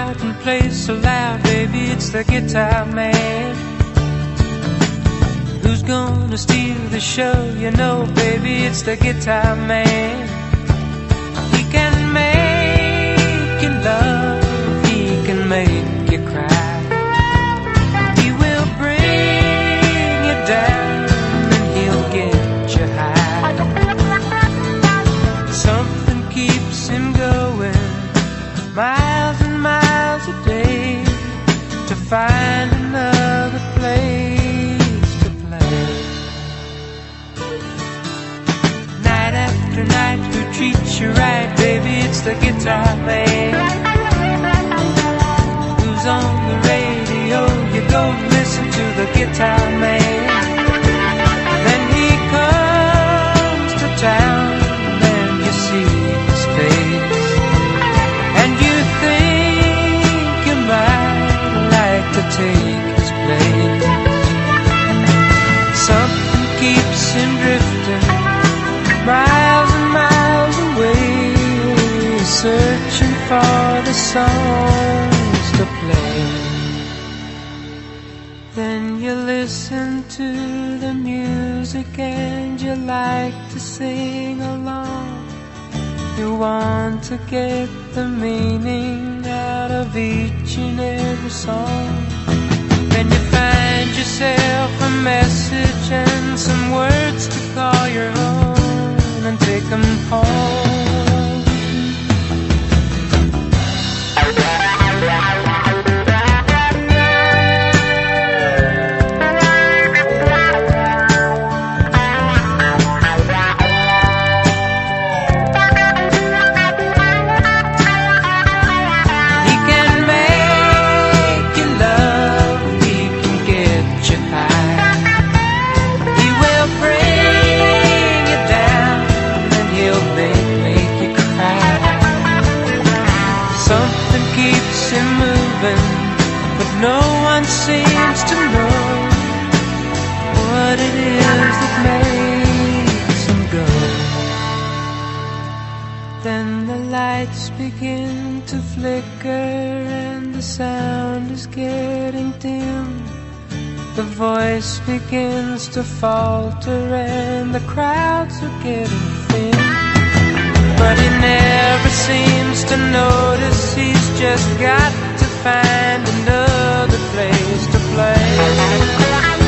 out and plays so loud, baby, it's the guitar man. Who's gonna steal the show? You know, baby, it's the guitar man. He can make you love, he can make you cry. He will bring you down and he'll get you high. Something keeps him going miles and miles a day to find another place to play. Night after night, who treats you right, baby, it's the guitar man. Who's on the radio? You go listen to the guitar man. Then he comes to town and you see his face, and you think you might like to take his place. Something keeps him drifting miles and miles away, searching for the songs to play. Then you listen to the music and you like to sing along. You want to get the meaning out of each and every song. Then you find yourself a message and some words to call your own and take them home. But no one seems to know what it is that makes him go. Then the lights begin to flicker and the sound is getting dim. The voice begins to falter and the crowds are getting thin. But he never seems to notice, he's just got to find another place to play.